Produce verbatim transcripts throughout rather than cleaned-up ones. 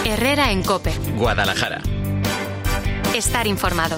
Herrera en COPE. Guadalajara. Estar informado.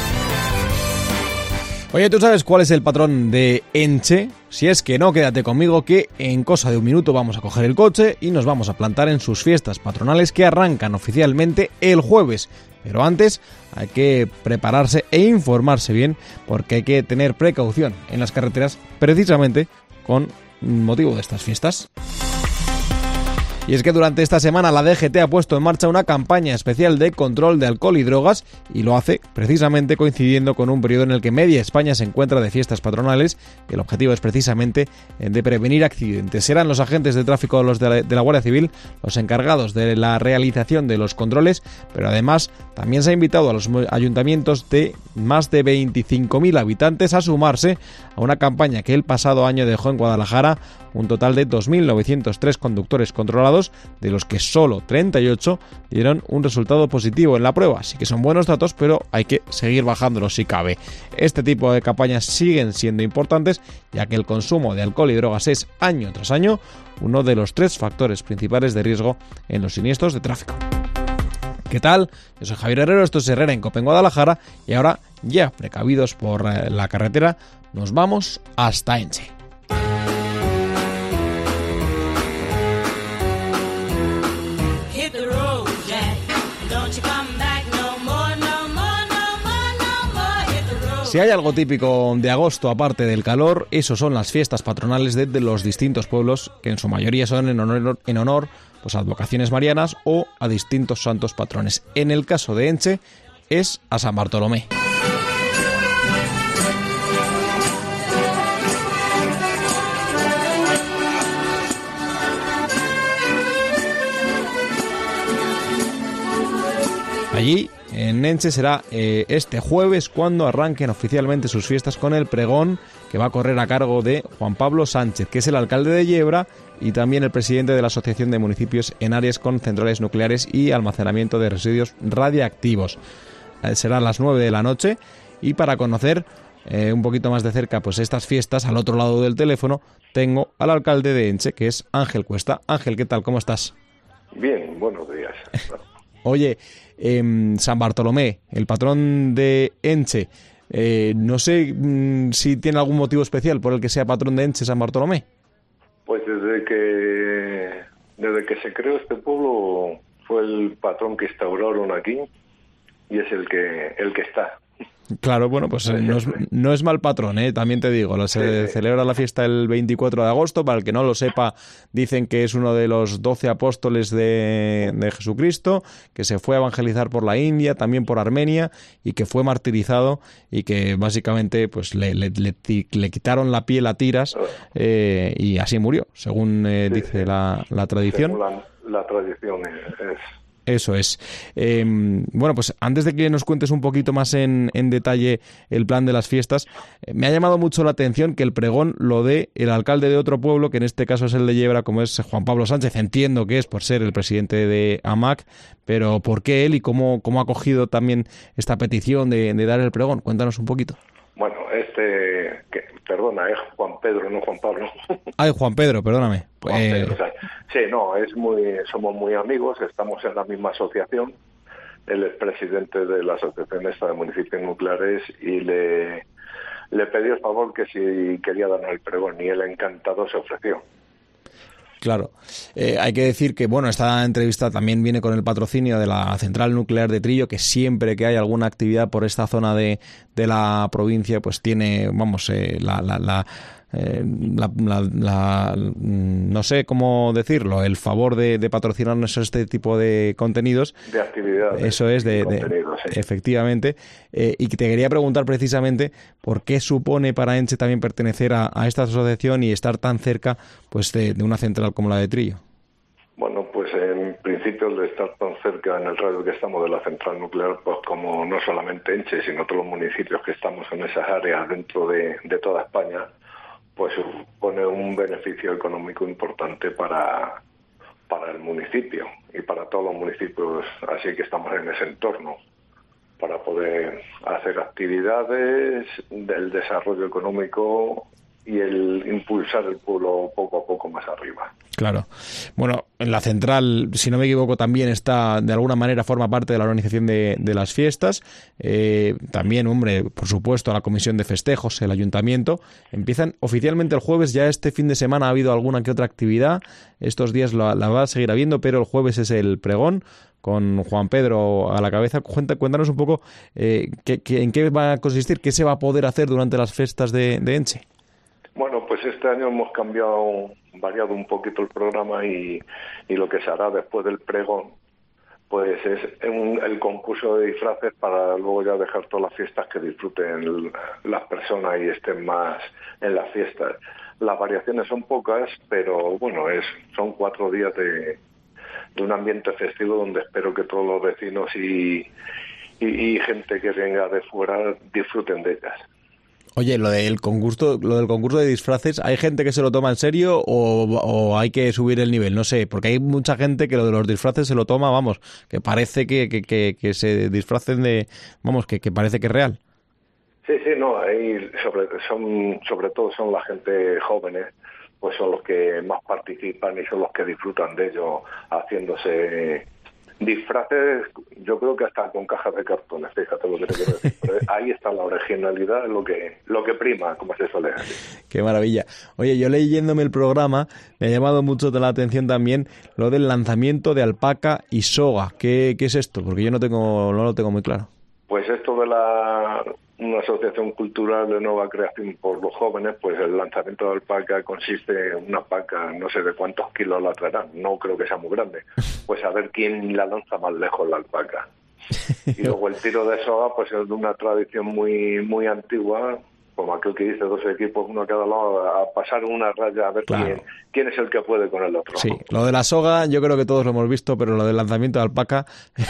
Oye, ¿tú sabes cuál es el patrón de Enche? Si es que no, quédate conmigo que en cosa de un minuto vamos a coger el coche y nos vamos a plantar en sus fiestas patronales que arrancan oficialmente el jueves. Pero antes hay que prepararse e informarse bien porque hay que tener precaución en las carreteras precisamente con motivo de estas fiestas. Y es que durante esta semana la D G T ha puesto en marcha una campaña especial de control de alcohol y drogas y lo hace precisamente coincidiendo con un periodo en el que media España se encuentra de fiestas patronales y el objetivo es precisamente de prevenir accidentes. Serán los agentes de tráfico los de la, de la Guardia Civil los encargados de la realización de los controles, pero además también se ha invitado a los ayuntamientos de más de veinticinco mil habitantes a sumarse a una campaña que el pasado año dejó en Guadalajara un total de dos mil novecientos tres conductores controlados, de los que solo treinta y ocho dieron un resultado positivo en la prueba. Sí que son buenos datos, pero hay que seguir bajándolos si cabe. Este tipo de campañas siguen siendo importantes, ya que el consumo de alcohol y drogas es, año tras año, uno de los tres factores principales de riesgo en los siniestros de tráfico. ¿Qué tal? Yo soy Javier Herrero, esto es Herrera en COPE en Guadalajara y ahora, ya precavidos por la carretera, nos vamos hasta Enche. Si hay algo típico de agosto, aparte del calor, eso son las fiestas patronales de, de los distintos pueblos, que en su mayoría son en honor, en honor pues, a advocaciones marianas o a distintos santos patrones. En el caso de Enche, es a San Bartolomé. Allí, en Enche, será eh, este jueves cuando arranquen oficialmente sus fiestas con el pregón que va a correr a cargo de Juan Pablo Sánchez, que es el alcalde de Yebra y también el presidente de la Asociación de Municipios en áreas con centrales nucleares y almacenamiento de residuos radiactivos. Eh, será a las nueve de la noche y para conocer eh, un poquito más de cerca pues estas fiestas, al otro lado del teléfono, tengo al alcalde de Enche, que es Ángel Cuesta. Ángel, ¿qué tal? ¿Cómo estás? Bien, buenos días. Oye, eh, San Bartolomé, el patrón de Enche, eh, no sé mmm, si tiene algún motivo especial por el que sea patrón de Enche San Bartolomé. Pues desde que desde que se creó este pueblo fue el patrón que instauraron aquí y es el que el que está. Claro, bueno, pues no es, no es mal patrón, ¿eh? También te digo, se sí, sí. celebra la fiesta el veinticuatro de agosto, para el que no lo sepa, dicen que es uno de los doce apóstoles de, de Jesucristo, que se fue a evangelizar por la India, también por Armenia, y que fue martirizado, y que básicamente pues le, le, le, le quitaron la piel a tiras, eh, y así murió, según eh, sí, dice sí. La, la tradición. Según la, la tradición es... Eso es. Eh, bueno, pues antes de que nos cuentes un poquito más en, en detalle el plan de las fiestas, eh, me ha llamado mucho la atención que el pregón lo dé el alcalde de otro pueblo, que en este caso es el de Yebra, como es Juan Pablo Sánchez. Entiendo que es por ser el presidente de AMAC, pero ¿por qué él y cómo, cómo ha acogido también esta petición de, de dar el pregón? Cuéntanos un poquito. Bueno, este, que, perdona, es Juan Pedro, no Juan Pablo. Ay, Juan Pedro, perdóname. Juan Pedro, o sea, sí, no, es muy, somos muy amigos, estamos en la misma asociación. Él es presidente de la Asociación esta de Municipios Nucleares y le, le pedí el favor que si quería darnos el pregón y él encantado se ofreció. Claro. Eh, hay que decir que, bueno, esta entrevista también viene con el patrocinio de la Central Nuclear de Trillo, que siempre que hay alguna actividad por esta zona de, de la provincia, pues tiene, vamos, eh, la... la, la Eh, la, la, la, no sé cómo decirlo, el favor de, de patrocinarnos este tipo de contenidos. De actividades. Eso es, de, de, de sí. Efectivamente. Eh, y te quería preguntar precisamente por qué supone para Enche también pertenecer a, a esta asociación y estar tan cerca pues de, de una central como la de Trillo. Bueno, pues en principio el de estar tan cerca en el radio que estamos de la central nuclear, pues como no solamente Enche, sino todos los municipios que estamos en esas áreas dentro de, de toda España, pues supone un beneficio económico importante para, para el municipio y para todos los municipios, así que estamos en ese entorno, para poder hacer actividades del desarrollo económico y el impulsar el pueblo poco a poco más arriba. Claro. Bueno, en la central, si no me equivoco, también está, de alguna manera, forma parte de la organización de, de las fiestas. Eh, también, hombre, por supuesto, la comisión de festejos, el ayuntamiento. Empiezan oficialmente el jueves, ya este fin de semana ha habido alguna que otra actividad. Estos días la, la va a seguir habiendo, pero el jueves es el pregón, con Juan Pedro a la cabeza. Cuenta, cuéntanos un poco eh, qué, qué, en qué va a consistir, qué se va a poder hacer durante las fiestas de, de Enche. Bueno, pues este año hemos cambiado, variado un poquito el programa y, y lo que se hará después del pregón, pues es un, el concurso de disfraces para luego ya dejar todas las fiestas que disfruten las personas y estén más en las fiestas. Las variaciones son pocas, pero bueno, es son cuatro días de, de un ambiente festivo donde espero que todos los vecinos y, y, y gente que venga de fuera disfruten de ellas. Oye, lo del concurso, lo del concurso de disfraces, ¿hay gente que se lo toma en serio o, o hay que subir el nivel? No sé, porque hay mucha gente que lo de los disfraces se lo toma, vamos, que parece que, que, que, que se disfracen de, vamos, que, que parece que es real. Sí, sí, no, ahí sobre, son, sobre todo son la gente jóvenes, pues son los que más participan y son los que disfrutan de ello, haciéndose disfraces, yo creo que hasta con cajas de cartones, fíjate lo que te quiero decir. Pero ahí está la originalidad, lo que lo que prima, como se suele decir. Qué maravilla. Oye, yo leyéndome el programa, me ha llamado mucho la atención también lo del lanzamiento de alpaca y soga. ¿Qué, qué es esto? Porque yo no tengo no lo tengo muy claro. Pues esto de la una asociación cultural de nueva creación por los jóvenes, pues el lanzamiento de alpaca consiste en una alpaca, no sé de cuántos kilos la traerán, no creo que sea muy grande, pues a ver quién la lanza más lejos la alpaca. Y luego el tiro de soga, pues es de una tradición muy muy antigua, como aquel que dice, dos equipos, uno a cada lado, a pasar una raya a ver claro. quién, quién es el que puede con el otro. Sí, lo de la soga yo creo que todos lo hemos visto, pero lo del lanzamiento de alpaca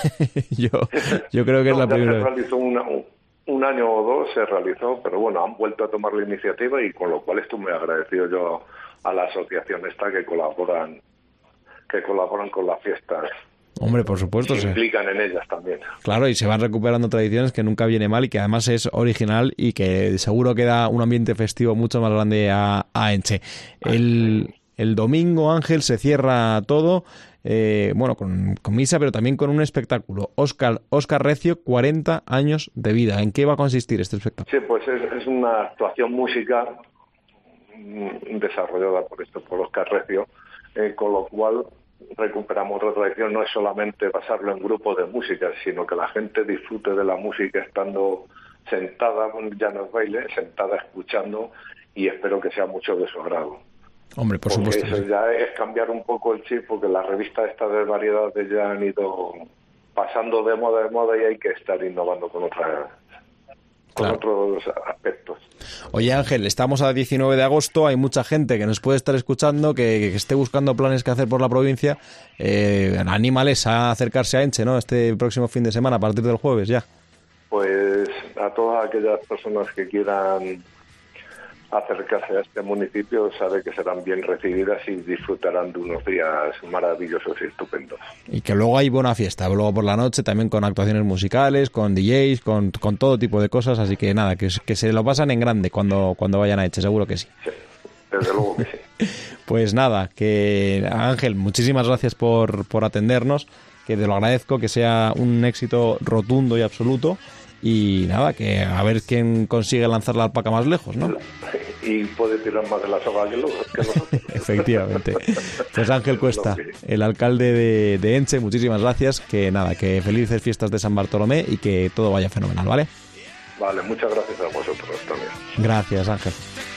yo, yo creo que no, es la primera vez. Se realizó una, un, un año o dos, se realizó, pero bueno, han vuelto a tomar la iniciativa y con lo cual estoy muy agradecido yo a la asociación esta que colaboran, que colaboran con las fiestas. Hombre, por supuesto. Se implican en ellas también. Claro, y se van recuperando tradiciones que nunca viene mal y que además es original y que seguro que da un ambiente festivo mucho más grande a, a Enche. El, el domingo, Ángel, se cierra todo, eh, bueno, con, con misa, pero también con un espectáculo. Óscar, Óscar Recio, cuarenta años de vida. ¿En qué va a consistir este espectáculo? Sí, pues es, es una actuación musical desarrollada por esto, por Óscar Recio, eh, con lo cual recuperamos otra tradición, no es solamente basarlo en grupos de música, sino que la gente disfrute de la música estando sentada, ya no es baile, sentada escuchando, y espero que sea mucho de su agrado. Hombre, por porque supuesto. Eso ya es cambiar un poco el chip, porque las revistas estas de variedades ya han ido pasando de moda en moda y hay que estar innovando con otras con claro. otros aspectos. Oye, Ángel, estamos a diecinueve de agosto, hay mucha gente que nos puede estar escuchando, que, que esté buscando planes que hacer por la provincia. Eh, anímales a acercarse a Enche, ¿no? Este próximo fin de semana, a partir del jueves ya. Pues a todas aquellas personas que quieran acercarse a este municipio, sabe que serán bien recibidas y disfrutarán de unos días maravillosos y estupendos. Y que luego hay buena fiesta, luego por la noche también con actuaciones musicales, con D Js, con, con todo tipo de cosas, así que nada, que, que se lo pasan en grande cuando, cuando vayan a Enche, seguro que sí. Sí, desde luego que sí. Pues nada, que Ángel, muchísimas gracias por, por atendernos, que te lo agradezco, que sea un éxito rotundo y absoluto. Y nada, que a ver quién consigue lanzar la alpaca más lejos, ¿no? Y puede tirar más de la soga que nosotros. Efectivamente. Pues Ángel Cuesta, el alcalde de, de Enche, muchísimas gracias. Que nada, que felices fiestas de San Bartolomé y que todo vaya fenomenal, ¿vale? Vale, muchas gracias a vosotros también. Gracias, Ángel.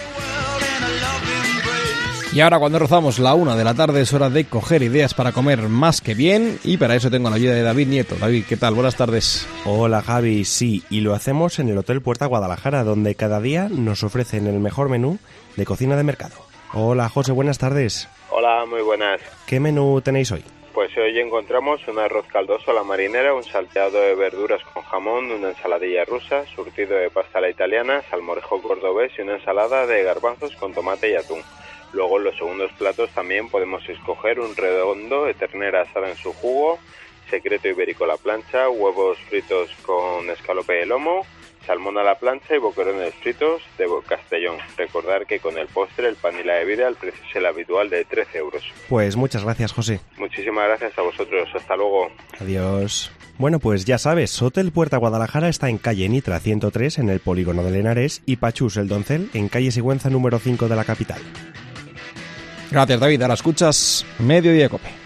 Y ahora, cuando rozamos la una de la tarde, es hora de coger ideas para comer más que bien, y para eso tengo la ayuda de David Nieto. David, ¿qué tal? Buenas tardes. Hola, Javi. Sí, y lo hacemos en el Hotel Puerta Guadalajara, donde cada día nos ofrecen el mejor menú de cocina de mercado. Hola, José, buenas tardes. Hola, muy buenas. ¿Qué menú tenéis hoy? Pues hoy encontramos un arroz caldoso a la marinera, un salteado de verduras con jamón, una ensaladilla rusa, surtido de pasta a la italiana, salmorejo cordobés y una ensalada de garbanzos con tomate y atún. Luego en los segundos platos también podemos escoger un redondo de ternera asada en su jugo, secreto ibérico a la plancha, huevos fritos con escalope de lomo, salmón a la plancha y boquerones fritos de Castellón. Recordar que con el postre, el pan y la bebida, el precio es el habitual de trece euros. Pues muchas gracias, José. Muchísimas gracias a vosotros. Hasta luego. Adiós. Bueno, pues ya sabes, Hotel Puerta Guadalajara está en calle Nitra ciento tres en el polígono de Lenares y Pachús el Doncel en calle Sigüenza número cinco de la capital. Gracias, David. Ahora escuchas Mediodía Cope.